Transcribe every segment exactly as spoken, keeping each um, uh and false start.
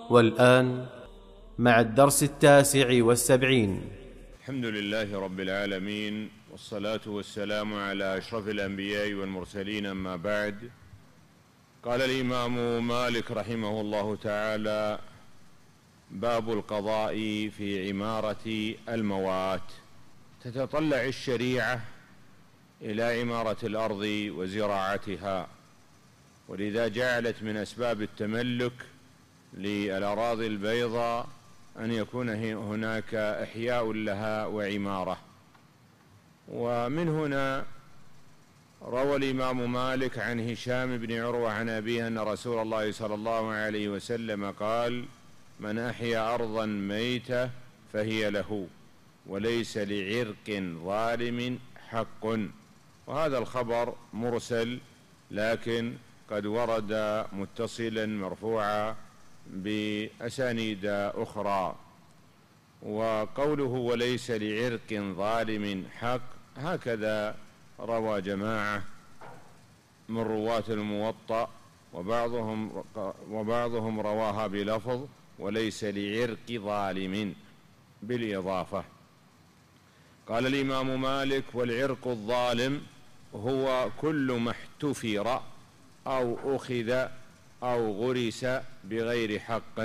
والآن مع الدرس التاسع والسبعين. الحمد لله رب العالمين، والصلاة والسلام على أشرف الأنبياء والمرسلين، أما بعد. قال الإمام مالك رحمه الله تعالى: باب القضاء في عمارة الموات. تتطلع الشريعة إلى عمارة الأرض وزراعتها، ولذا جعلت من أسباب التملك للأراضي البيضاء أن يكون هناك إحياء لها وعمارة. ومن هنا روى الإمام مالك عن هشام بن عروة عن أبيه أن رسول الله صلى الله عليه وسلم قال: من أحيا أرضا ميتة فهي له، وليس لعرق ظالم حق. وهذا الخبر مرسل، لكن قد ورد متصلا مرفوعا بأسانيد أخرى. وقوله وليس لعرق ظالم حق، هكذا روى جماعة من رواة الموطأ، وبعضهم وبعضهم رواها بلفظ وليس لعرق ظالم بالإضافة. قال الإمام مالك: والعرق الظالم هو كل ما احتفر أو أخذ أو غرس بغير حق،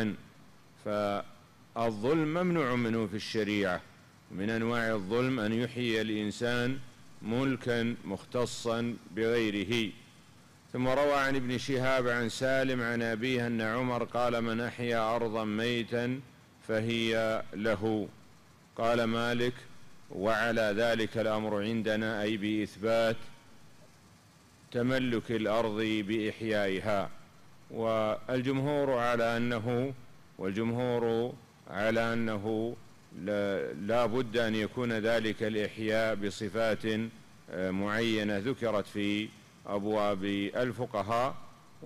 فالظلم ممنوع منه في الشريعة. من أنواع الظلم أن يحيي الإنسان ملكا مختصا بغيره. ثم روى عن ابن شهاب عن سالم عن أبيه أن عمر قال: من أحيا أرضا ميتا فهي له. قال مالك: وعلى ذلك الأمر عندنا، أي بإثبات تملك الأرض بإحيائها. والجمهور على أنه والجمهور على أنه لا بد أن يكون ذلك الإحياء بصفات معينة ذكرت في أبواب الفقهاء،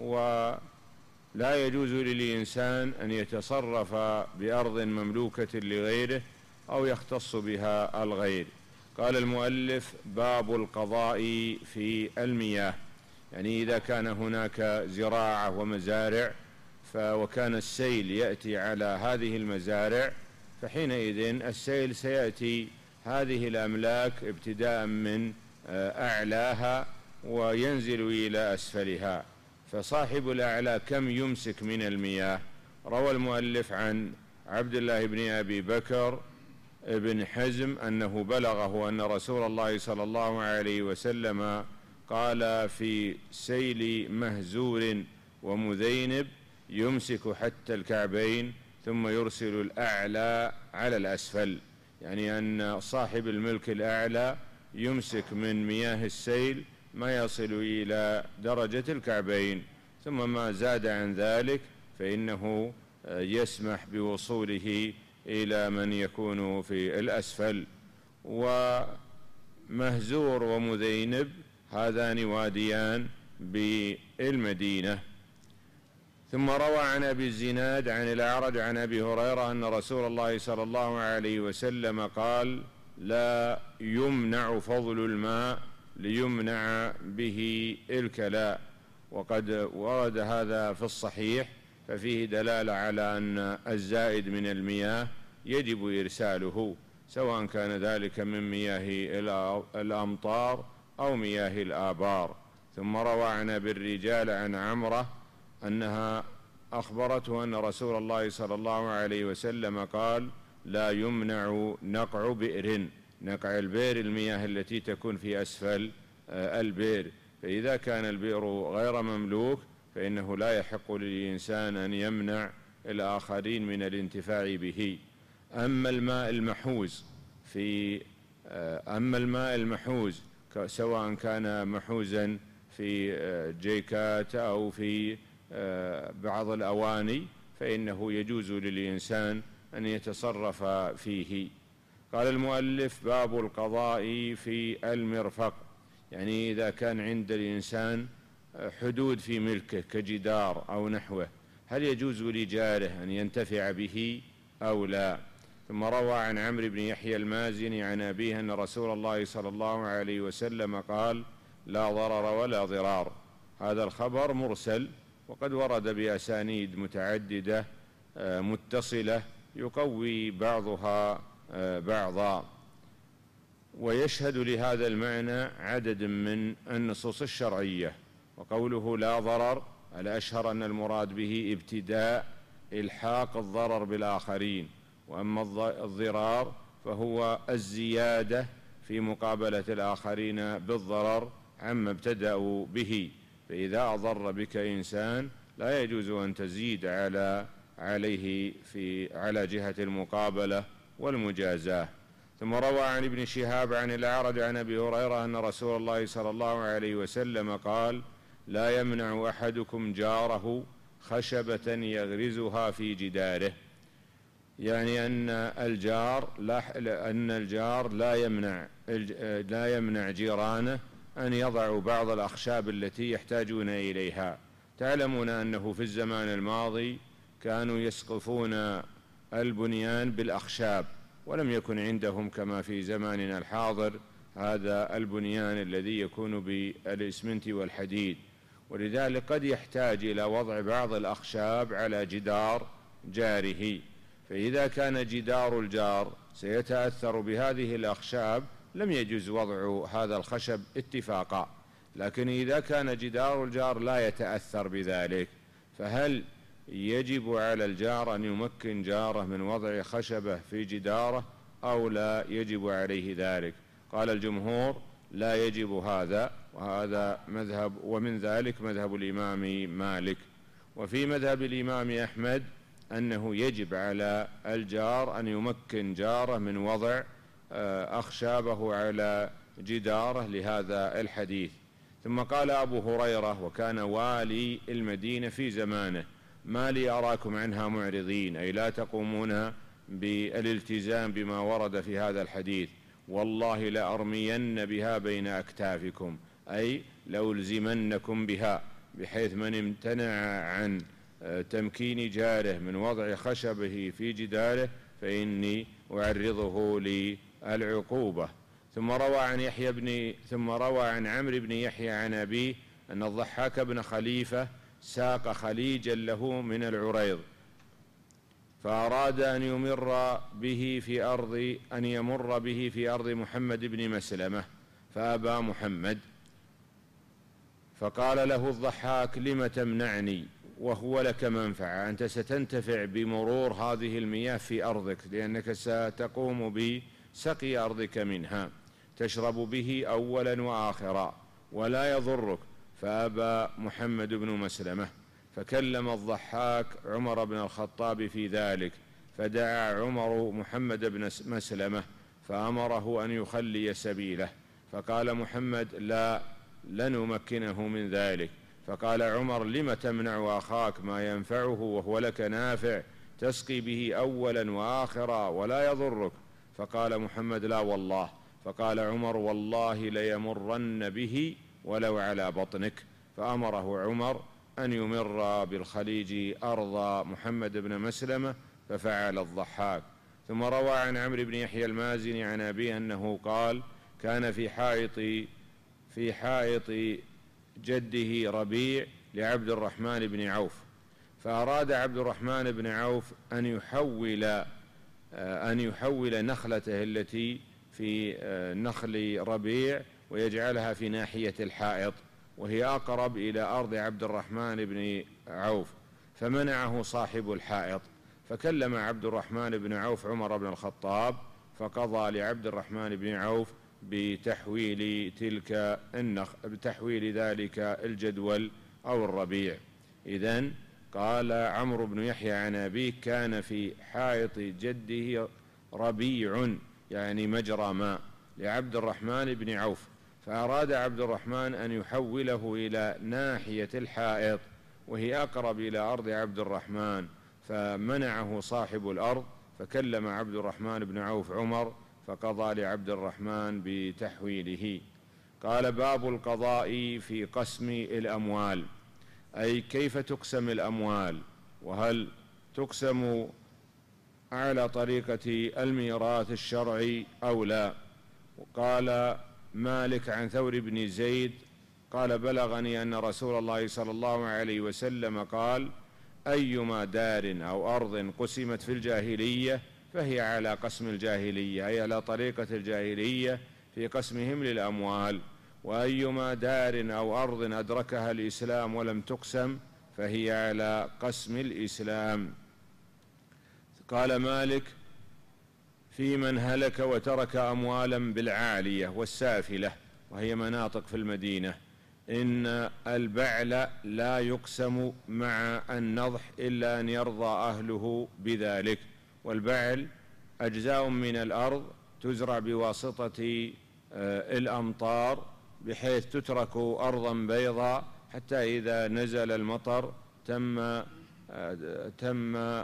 ولا يجوز للإنسان أن يتصرف بأرض مملوكة لغيره أو يختص بها الغير. قال المؤلف: باب القضاء في المياه، يعني إذا كان هناك زراعة ومزارع وكان السيل يأتي على هذه المزارع، فحينئذ السيل سيأتي هذه الأملاك ابتداء من أعلاها وينزل إلى أسفلها، فصاحب الأعلى كم يمسك من المياه؟ روى المؤلف عن عبد الله بن أبي بكر ابن حزم أنه بلغه أن رسول الله صلى الله عليه وسلم قال في سيل مهزور ومذينب: يمسك حتى الكعبين ثم يرسل الأعلى على الأسفل، يعني أن صاحب الملك الأعلى يمسك من مياه السيل ما يصل إلى درجة الكعبين، ثم ما زاد عن ذلك فإنه يسمح بوصوله إلى من يكون في الأسفل. ومهزور ومذينب هذان واديان بالمدينة. ثم روى عن أبي الزناد عن الأعرج عن أبي هريرة أن رسول الله صلى الله عليه وسلم قال: لا يمنع فضل الماء ليمنع به الكلاء. وقد ورد هذا في الصحيح، ففيه دلالة على أن الزائد من المياه يجب إرساله، سواء كان ذلك من مياه الأمطار أو مياه الآبار. ثم روى عن أبي الرجال عن عمرة أنها أخبرته أن رسول الله صلى الله عليه وسلم قال: لا يمنع نقع بئر. نقع البئر المياه التي تكون في أسفل البئر، فإذا كان البئر غير مملوك فإنه لا يحق للإنسان أن يمنع الآخرين من الانتفاع به. أما الماء المحوز في أما الماء المحوز سواء كان محوزا في جيكات أو في بعض الأواني فإنه يجوز للإنسان أن يتصرف فيه. قال المؤلف: باب القضاء في المرفق، يعني إذا كان عند الإنسان حدود في ملكه كجدار أو نحوه، هل يجوز لجاره أن ينتفع به أو لا؟ ثم روى عن عمرو بن يحيى المازني عن أبيه أن رسول الله صلى الله عليه وسلم قال: لا ضرر ولا ضرار. هذا الخبر مرسل، وقد ورد بأسانيد متعددة متصلة يقوي بعضها بعضا. ويشهد لهذا المعنى عدد من النصوص الشرعية. وقوله لا ضرر، الأشهر أن المراد به ابتداء إلحاق الضرر بالآخرين، وأما الضرار فهو الزيادة في مقابلة الآخرين بالضرر عما ابتدأوا به. فإذا أضر بك إنسان لا يجوز أن تزيد على عليه في على جهة المقابلة والمجازاة. ثم روى عن ابن شهاب عن الأعرج عن أبي هريرة أن رسول الله صلى الله عليه وسلم قال: لا يمنع أحدكم جاره خشبة يغرزها في جداره، يعني أن الجار لا أن الجار لا يمنع لا يمنع جيرانه أن يضعوا بعض الأخشاب التي يحتاجون إليها. تعلمون أنه في الزمان الماضي كانوا يسقفون البنيان بالأخشاب، ولم يكن عندهم كما في زماننا الحاضر هذا البنيان الذي يكون بالإسمنت والحديد، ولذلك قد يحتاج إلى وضع بعض الأخشاب على جدار جاره. فإذا كان جدار الجار سيتأثر بهذه الأخشاب لم يجوز وضع هذا الخشب اتفاقا. لكن إذا كان جدار الجار لا يتأثر بذلك، فهل يجب على الجار أن يمكن جاره من وضع خشبة في جداره أو لا يجب عليه ذلك؟ قال الجمهور لا يجب هذا، وهذا مذهب، ومن ذلك مذهب الإمام مالك. وفي مذهب الإمام أحمد أنه يجب على الجار أن يمكن جاره من وضع أخشابه على جداره لهذا الحديث. ثم قال أبو هريرة، وكان والي المدينة في زمانه: ما لي أراكم عنها معرضين، أي لا تقومون بالالتزام بما ورد في هذا الحديث، والله لأرمين بها بين أكتافكم، أي لألزمنكم بها، بحيث من امتنع عن تمكين جاره من وضع خشبه في جداره فإني أعرضه للعقوبة. ثم روى عن يحيى بن ثم روى عن عمرو بن يحيى عن أبيه أن الضحاك بن خليفة ساق خليجا له من العريض، فأراد أن يمر به في أرض أن يمر به في أرض محمد بن مسلمة، فأبى محمد، فقال له الضحاك: لم تمنعني وهو لك منفعة، أنت ستنتفع بمرور هذه المياه في أرضك، لأنك ستقوم بسقي أرضك منها، تشرب به أولا وآخرا ولا يضرك. فأبى محمد بن مسلمة، فكلم الضحاك عمر بن الخطاب في ذلك، فدعا عمر محمد بن مسلمة فأمره أن يخلي سبيله، فقال محمد: لا، لن أمكنه من ذلك. فقال عمر: لم تمنع أخاك ما ينفعه وهو لك نافع، تسقي به أولا وآخرا ولا يضرك؟ فقال محمد: لا والله. فقال عمر: والله ليمرن به ولو على بطنك. فأمره عمر أن يمر بالخليج أرض محمد بن مسلمة، ففعل الضحاك. ثم روى عن عمرو بن يحيى المازني عن أبيه أنه قال: كان في حائط في حائط جده ربيع لعبد الرحمن بن عوف، فأراد عبد الرحمن بن عوف أن يحول أن يحول نخلته التي في نخل ربيع ويجعلها في ناحية الحائط، وهي أقرب إلى أرض عبد الرحمن بن عوف، فمنعه صاحب الحائط. فكلم عبد الرحمن بن عوف عمر بن الخطاب، فقضى لعبد الرحمن بن عوف بتحويل تلك النخ... بتحويل ذلك الجدول أو الربيع. إذن قال عمرو بن يحيى عن أبيه: كان في حائط جده ربيع، يعني مجرى ماء، لعبد الرحمن بن عوف، فأراد عبد الرحمن أن يحوله إلى ناحية الحائط وهي أقرب إلى أرض عبد الرحمن، فمنعه صاحب الأرض. فكلم عبد الرحمن بن عوف عمر، فقضى لعبد الرحمن بتحويله. قال: باب القضاء في قسم الأموال، أي كيف تقسم الأموال، وهل تقسم على طريقة الميراث الشرعي أو لا. وقال مالك عن ثور بن زيد قال: بلغني أن رسول الله صلى الله عليه وسلم قال: أيما دار أو أرض قسمت في الجاهلية فهي على قسم الجاهلية، أي على طريقة الجاهلية في قسمهم للأموال. وأيما دار أو أرض أدركها الإسلام ولم تقسم فهي على قسم الإسلام. قال مالك: في من هلك وترك أموالا بالعالية والسافلة، وهي مناطق في المدينة، إن البعل لا يقسم مع النضح إلا أن يرضى أهله بذلك. والبعل أجزاء من الأرض تزرع بواسطة الأمطار، بحيث تترك أرضا بيضاء حتى إذا نزل المطر تم تم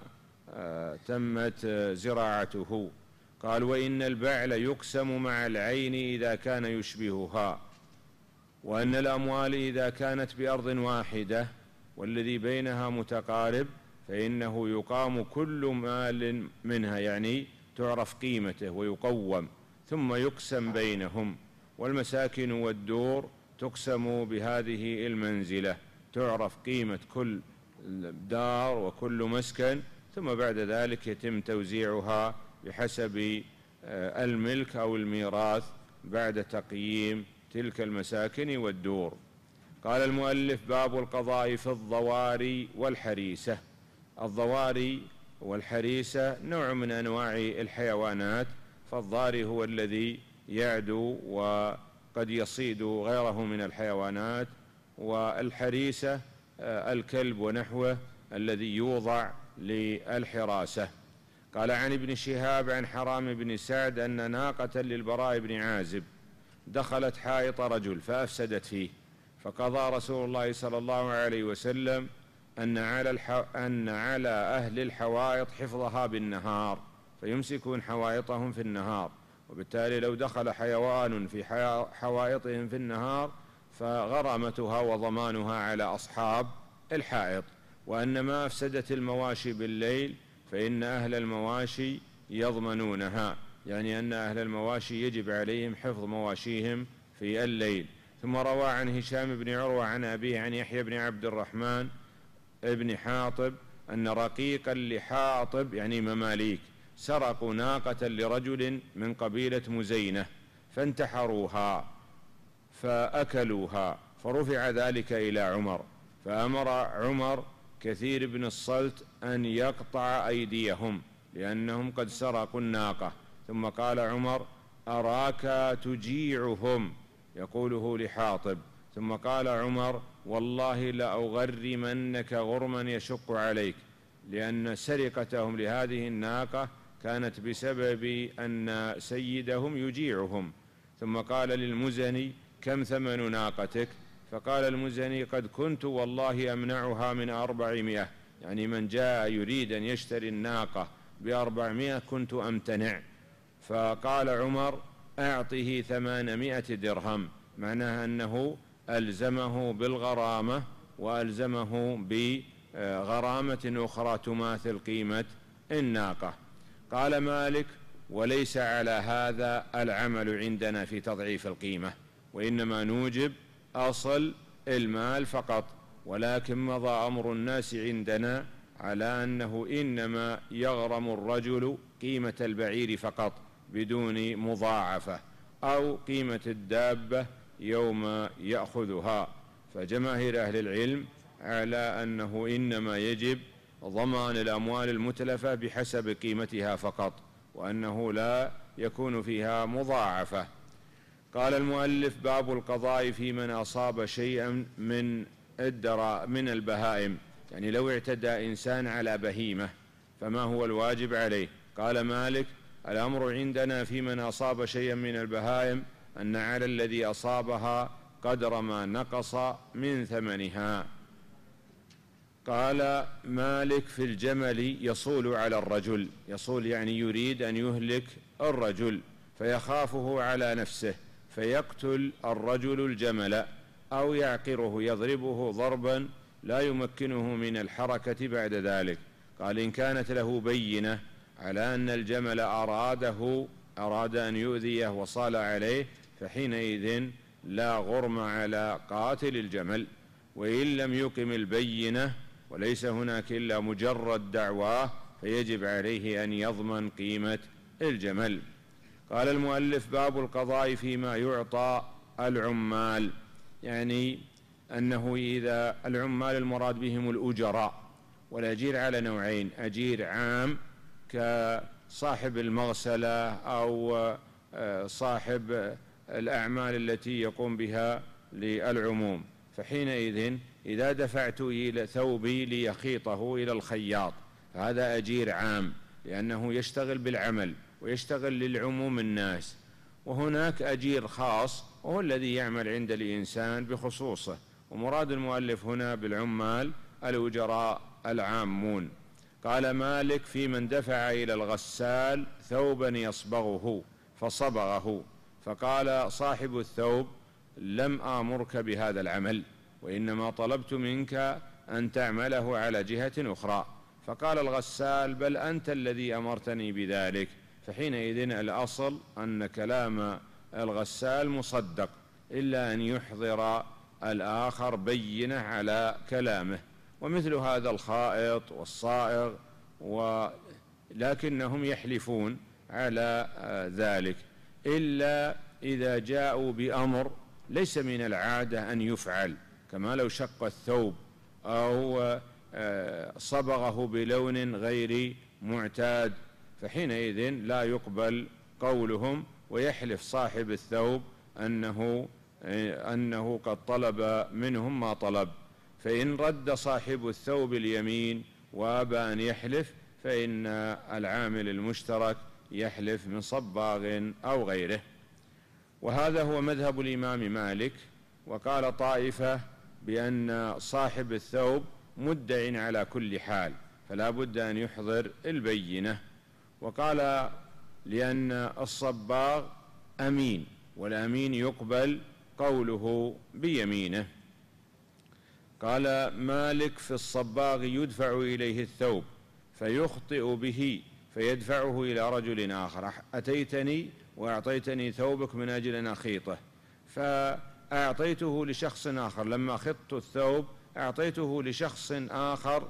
تمت زراعته. قال: وإن البعل يقسم مع العين إذا كان يشبهها، وأن الأموال إذا كانت بأرض واحدة والذي بينها متقارب فإنه يقام كل مال منها، يعني تعرف قيمته ويقوم، ثم يقسم بينهم. والمساكن والدور تقسم بهذه المنزلة، تعرف قيمة كل دار وكل مسكن، ثم بعد ذلك يتم توزيعها بحسب الملك أو الميراث بعد تقييم تلك المساكن والدور. قال المؤلف: باب القضاء في الضواري والحريسة. الضواري والحريسة نوع من أنواع الحيوانات، فالضاري هو الذي يعدو وقد يصيد غيره من الحيوانات، والحريسة الكلب ونحوه الذي يوضع للحراسة. قال: عن ابن شهاب عن حرام بن سعد أن ناقة للبراء بن عازب دخلت حائط رجل فأفسدت فيه، فقضى رسول الله صلى الله عليه وسلم أن على, الح... أن على أهل الحوائط حفظها بالنهار، فيمسكون حوائطهم في النهار، وبالتالي لو دخل حيوان في حوائطهم في النهار فغرامتها وضمانها على أصحاب الحائط. وأن ما أفسدت المواشي بالليل فإن أهل المواشي يضمنونها، يعني أن أهل المواشي يجب عليهم حفظ مواشيهم في الليل. ثم روى عن هشام بن عروة عن أبيه عن يحيى بن عبد الرحمن ابن حاطب أن رقيقا لحاطب يعني مماليك سرقوا ناقة لرجل من قبيلة مزينة فانتحروها فأكلوها، فرفع ذلك إلى عمر، فأمر عمر كثير بن الصلت أن يقطع أيديهم لأنهم قد سرقوا الناقة. ثم قال عمر: أراك تجيعهم، يقوله لحاطب. ثم قال عمر: والله لأغرمنك غرما يشق عليك، لأن سرقتهم لهذه الناقة كانت بسبب أن سيدهم يجيعهم. ثم قال للمزني: كم ثمن ناقتك؟ فقال المزني: قد كنت والله أمنعها من أربعمائة، يعني من جاء يريد أن يشتري الناقة بأربعمائة كنت أمتنع. فقال عمر: أعطه ثمانمائة درهم، معناها أنه ألزمه بالغرامة وألزمه بغرامة أخرى تماثل قيمة الناقة. قال مالك: وليس على هذا العمل عندنا في تضعيف القيمة، وإنما نوجب أصل المال فقط، ولكن مضى أمر الناس عندنا على أنه إنما يغرم الرجل قيمة البعير فقط بدون مضاعفة، أو قيمة الدابة يوم يأخذها. فجماهير أهل العلم على أنه إنما يجب ضمان الأموال المتلفة بحسب قيمتها فقط، وأنه لا يكون فيها مضاعفة. قال المؤلف: باب القضاء في من أصاب شيئا من الدراء من البهائم، يعني لو اعتدى إنسان على بهيمة فما هو الواجب عليه؟ قال مالك: الأمر عندنا في من أصاب شيئا من البهائم أن على الذي أصابها قدر ما نقص من ثمنها. قال مالك: في الجمل يصول على الرجل، يصول يعني يريد أن يهلك الرجل فيخافه على نفسه فيقتل الرجل الجمل أو يعقره، يضربه ضربا لا يمكنه من الحركة بعد ذلك. قال: إن كانت له بينة على أن الجمل أراده أراد أن يؤذيه وصال عليه فحينئذ لا غرم على قاتل الجمل. وإن لم يقم البينة وليس هناك إلا مجرد دعواه، فيجب عليه أن يضمن قيمة الجمل. قال المؤلف: باب القضاء فيما يعطى العمال، يعني أنه إذا العمال المراد بهم الأجراء، والأجير على نوعين: أجير عام كصاحب المغسلة أو صاحب الأعمال التي يقوم بها للعموم، فحينئذ إذا دفعت إلى ثوبي ليخيطه إلى الخياط هذا أجير عام لأنه يشتغل بالعمل ويشتغل للعموم الناس. وهناك أجير خاص وهو الذي يعمل عند الإنسان بخصوصه، ومراد المؤلف هنا بالعمال الأجراء العامون. قال مالك: في من دفع إلى الغسال ثوبا يصبغه فصبغه، فقال صاحب الثوب: لم آمرك بهذا العمل، وإنما طلبت منك أن تعمله على جهة أخرى. فقال الغسال: بل أنت الذي أمرتني بذلك. فحينئذ الأصل أن كلام الغسال مصدق، إلا أن يحضر الآخر بينة على كلامه. ومثل هذا الخائط والصائغ، ولكنهم يحلفون على ذلك، إلا إذا جاءوا بأمر ليس من العادة أن يفعل، كما لو شق الثوب أو صبغه بلون غير معتاد، فحينئذ لا يقبل قولهم، ويحلف صاحب الثوب أنه أنه قد طلب منهم ما طلب. فإن رد صاحب الثوب اليمين وأبى أن يحلف فإن العامل المشترك يحلف من صباغ أو غيره. وهذا هو مذهب الإمام مالك. وقال طائفة بأن صاحب الثوب مدع على كل حال، فلا بد أن يحضر البينة. وقال لأن الصباغ أمين، والأمين يقبل قوله بيمينه. قال مالك: في الصباغ يدفع إليه الثوب فيخطئ به فيدفعه إلى رجل آخر. أتيتني وأعطيتني ثوبك من أجل أن أخيطه، فأعطيته لشخص آخر، لما خطت الثوب أعطيته لشخص آخر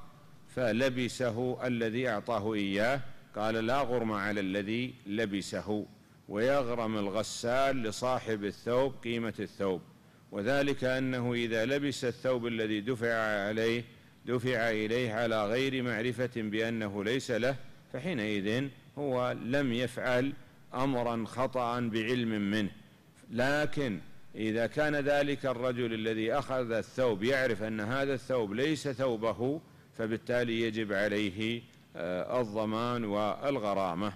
فلبسه الذي أعطاه إياه. قال: لا غرم على الذي لبسه، ويغرم الغسال لصاحب الثوب قيمة الثوب، وذلك أنه إذا لبس الثوب الذي دفع عليه دفع إليه على غير معرفة بأنه ليس له، فحينئذ هو لم يفعل أمرا خطأ بعلم منه. لكن إذا كان ذلك الرجل الذي أخذ الثوب يعرف أن هذا الثوب ليس ثوبه، فبالتالي يجب عليه الضمان والغرامة.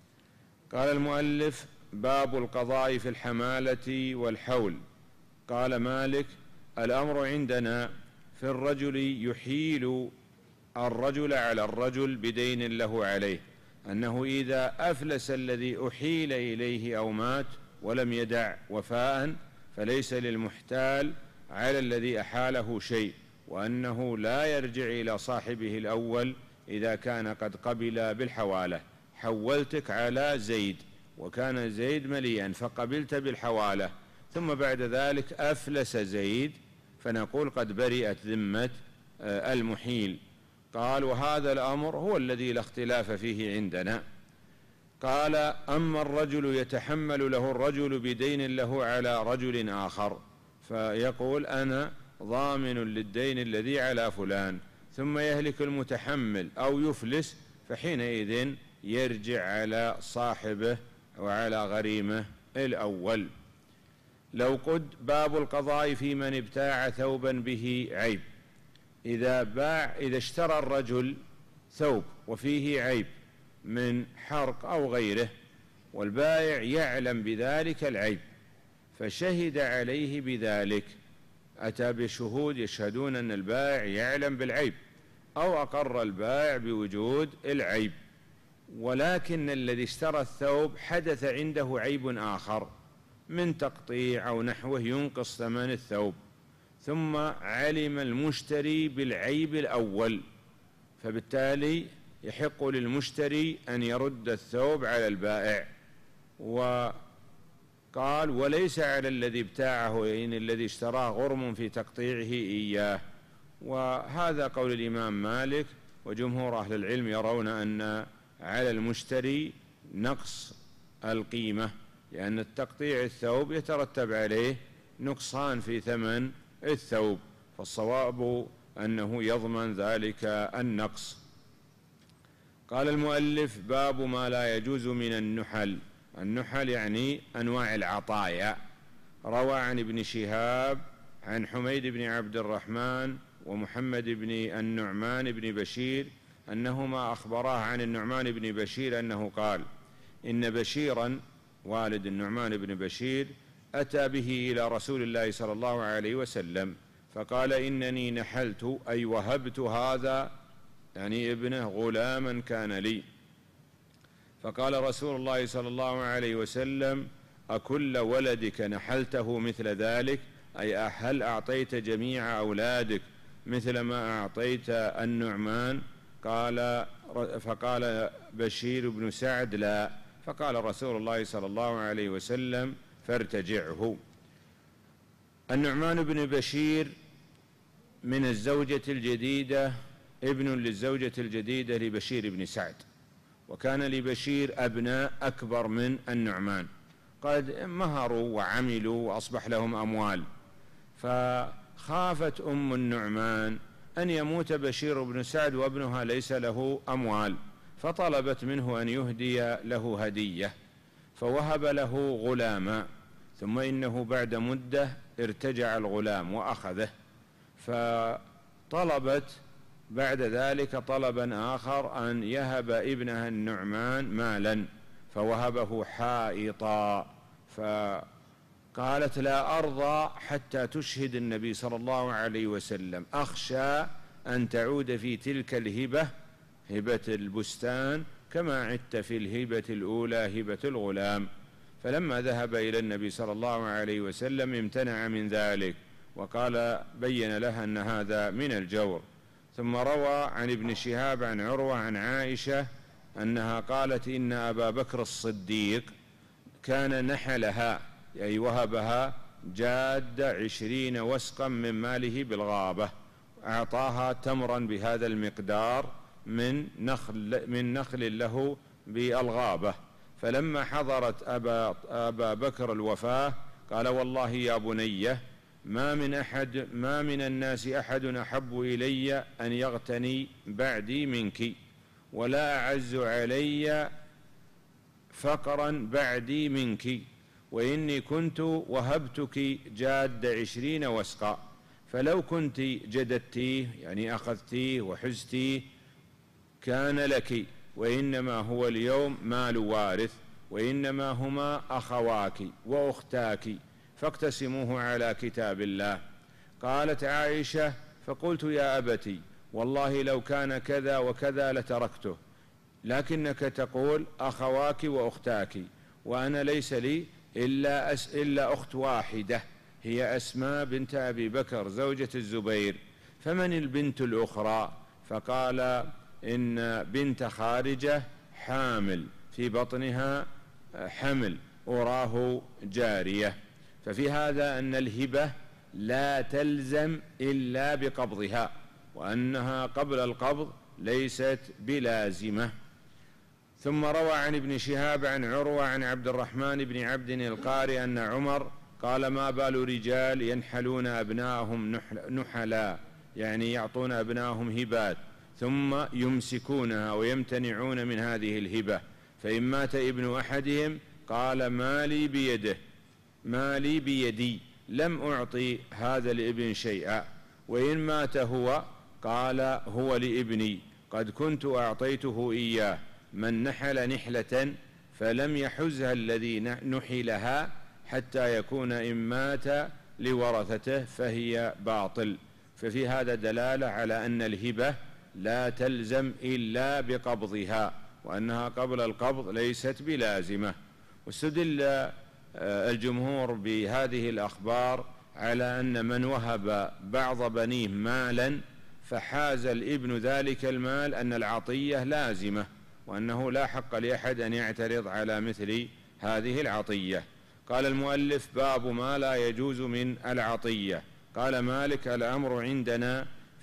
قال المؤلف: باب القضاء في الحمالة والحول. قال مالك: الأمر عندنا في الرجل يحيل الرجل على الرجل بدين له عليه، أنه إذا أفلس الذي أحيل إليه أو مات ولم يدع وفاء فليس للمحتال على الذي أحاله شيء، وأنه لا يرجع إلى صاحبه الأول إذا كان قد قبل بالحوالة. حولتك على زيد وكان زيد مليئا فقبلت بالحوالة، ثم بعد ذلك أفلس زيد، فنقول قد برئت ذمة المحيل. قال: وهذا الأمر هو الذي لا اختلاف فيه عندنا. قال: أما الرجل يتحمل له الرجل بدين له على رجل آخر، فيقول: أنا ضامن للدين الذي على فلان، ثم يهلك المتحمل أو يفلس، فحينئذ يرجع على صاحبه وعلى غريمه الأول. لو قد باب القضاء في من ابتاع ثوبا به عيب. إذا باع إذا اشترى الرجل ثوب وفيه عيب من حرق أو غيره، والبائع يعلم بذلك العيب فشهد عليه بذلك، أتى بشهود يشهدون أن البائع يعلم بالعيب، أو أقر البائع بوجود العيب، ولكن الذي اشترى الثوب حدث عنده عيب آخر من تقطيع أو نحوه ينقص ثمن الثوب، ثم علم المشتري بالعيب الأول، فبالتالي يحق للمشتري أن يرد الثوب على البائع. وقال: وليس على الذي ابتاعه، يعني الذي اشتراه، غرم في تقطيعه إياه، وهذا قول الإمام مالك، وجمهور أهل العلم يرون أن على المشتري نقص القيمة، لأن التقطيع الثوب يترتب عليه نقصان في ثمن الثوب، فالصواب أنه يضمن ذلك النقص. قال المؤلف: باب ما لا يجوز من النحل. النحل يعني أنواع العطايا. روى عن ابن شهاب عن حميد بن عبد الرحمن ومحمد بن النعمان بن بشير أنهما أخبراه عن النعمان بن بشير أنه قال: إن بشيرا والد النعمان بن بشير أتى به إلى رسول الله صلى الله عليه وسلم فقال: إنني نحلت، أي وهبت هذا يعني ابنه غلاما كان لي. فقال رسول الله صلى الله عليه وسلم: أكل ولدك نحلته مثل ذلك؟ أي هل أعطيت جميع أولادك مثل ما أعطيت النعمان؟ قال فقال بشير بن سعد: لا. فقال رسول الله صلى الله عليه وسلم: فارتجعه. النعمان بن بشير من الزوجة الجديدة، ابن للزوجة الجديدة لبشير بن سعد، وكان لبشير أبناء أكبر من النعمان قد مهروا وعملوا وأصبح لهم أموال، فخافت أم النعمان أن يموت بشير بن سعد وابنها ليس له أموال، فطلبت منه أن يهدي له هدية، فوهب له غلاما، ثم إنه بعد مدة ارتجع الغلام وأخذه، فطلبت بعد ذلك طلبا آخر أن يهب ابنها النعمان مالا، فوهبه حائطا، فقالت: لا أرضى حتى تشهد النبي صلى الله عليه وسلم، أخشى أن تعود في تلك الهبة هبة البستان كما عدت في الهبة الأولى هبة الغلام. فلما ذهب إلى النبي صلى الله عليه وسلم امتنع من ذلك، وقال بين لها أن هذا من الجور. ثم روى عن ابن شهاب عن عروة عن عائشة أنها قالت: إن أبا بكر الصديق كان نحلها، أي وهبها جاد عشرين وسقا من ماله بالغابة، أعطاها تمرا بهذا المقدار من نخل, من نخل له بالغابة. فلما حضرت أبا, أبا بكر الوفاة قال: والله يا بنية، ما من أحد ما من الناس أحد أحب إلي أن يغتني بعدي منك، ولا أعز علي فقرا بعدي منك، وإني كنت وهبتك جاد عشرين وسقا، فلو كنت جددتيه يعني أخذتيه وحزتيه كان لك، وإنما هو اليوم مال وارث، وإنما هما أخواك وأختاك، فاقتسموه على كتاب الله. قالت عائشة: فقلت: يا أبتي، والله لو كان كذا وكذا لتركته، لكنك تقول أخواك وأختاك، وأنا ليس لي إلا, أس إلا أخت واحدة هي أسماء بنت أبي بكر زوجة الزبير، فمن البنت الأخرى؟ فقال: إن بنت خارجة حامل في بطنها حمل أراه جارية. ففي هذا أن الهبة لا تلزم إلا بقبضها، وأنها قبل القبض ليست بلازمة. ثم روى عن ابن شهاب عن عروة عن عبد الرحمن بن عبد القاري أن عمر قال: ما بال رجال ينحلون أبناءهم نحلا، يعني يعطون أبناءهم هبات ثم يمسكونها ويمتنعون من هذه الهبة، فإن مات ابن أحدهم قال: مالي بيده مالي بيدي لم أعطي هذا الابن شيئا، وإن مات هو قال: هو لابني قد كنت أعطيته إياه. من نحل نحلة فلم يحزها الذي نحلها حتى يكون إن مات لورثته فهي باطل. ففي هذا دلالة على أن الهبة لا تلزم إلا بقبضها، وأنها قبل القبض ليست بلازمة. واستدل الجمهور بهذه الأخبار على أن من وهب بعض بنيه مالا فحاز الابن ذلك المال أن العطية لازمة، وأنه لا حق لأحد أن يعترض على مثل هذه العطية. قال المؤلف: باب ما لا يجوز من العطية. قال مالك: الأمر عندنا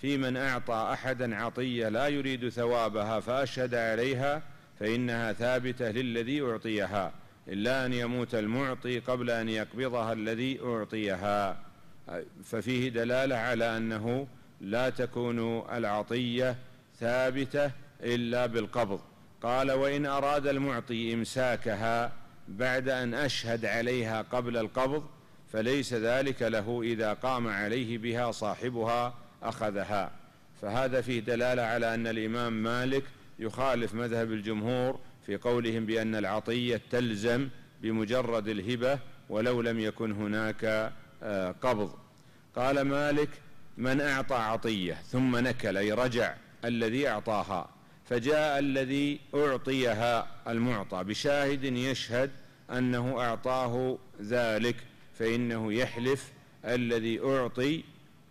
في من أعطى أحدا عطية لا يريد ثوابها فأشهد عليها فإنها ثابتة للذي أعطيها، إلا أن يموت المعطي قبل أن يقبضها الذي أعطيها. ففيه دلالة على أنه لا تكون العطية ثابتة إلا بالقبض. قال: وإن أراد المعطي إمساكها بعد أن أشهد عليها قبل القبض فليس ذلك له، إذا قام عليه بها صاحبها أخذها. فهذا فيه دلالة على أن الإمام مالك يخالف مذهب الجمهور في قولهم بأن العطية تلزم بمجرد الهبة ولو لم يكن هناك قبض. قال مالك: من أعطى عطية ثم نكل، أي رجع الذي أعطاها، فجاء الذي أعطيها المعطى بشاهد يشهد أنه أعطاه ذلك، فإنه يحلف الذي أعطي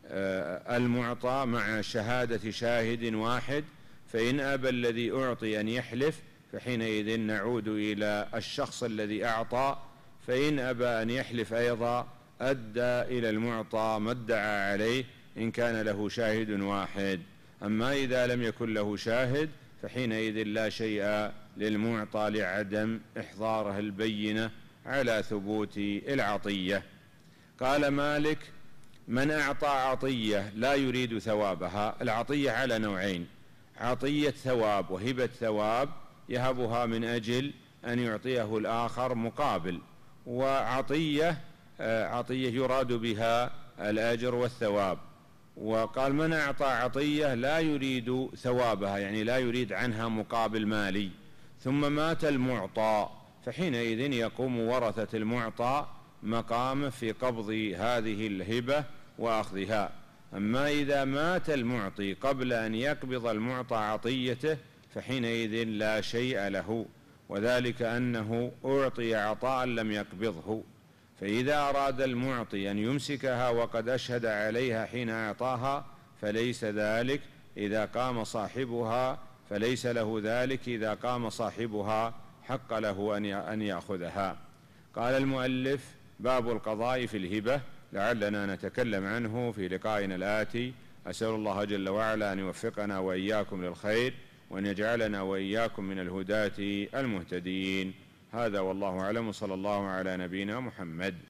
المعطى مع شهادة شاهد واحد. فإن أبى الذي أعطي أن يحلف فحينئذ نعود إلى الشخص الذي أعطى، فإن أبى أن يحلف أيضا أدى إلى المعطى ما ادعى عليه إن كان له شاهد واحد. أما إذا لم يكن له شاهد فحينئذ لا شيء للمعطى لعدم إحضاره البينة على ثبوت العطية. قال مالك: من أعطى عطية لا يريد ثوابها. العطية على نوعين: عطية ثواب وهبة ثواب يهبها من أجل أن يعطيه الآخر مقابل، وعطية عطية يراد بها الأجر والثواب. وقال: من أعطى عطية لا يريد ثوابها، يعني لا يريد عنها مقابل مالي، ثم مات المعطى، فحينئذ يقوم ورثة المعطى مقام في قبض هذه الهبة وأخذها. أما إذا مات المعطي قبل أن يقبض المعطى عطيته فحينئذ لا شيء له، وذلك أنه أعطي عطاء لم يقبضه. فإذا أراد المعطي أن يمسكها وقد أشهد عليها حين أعطاها فليس ذلك إذا قام صاحبها فليس له ذلك إذا قام صاحبها حق له أن يأخذها. قال المؤلف: باب القضاء في الهبة، لعلنا نتكلم عنه في لقائنا الآتي. أسأل الله جل وعلا أن يوفقنا وإياكم للخير، وأن يجعلنا وإياكم من الهداة المهتدين. هذا والله أعلم، صلى الله على نبينا محمد.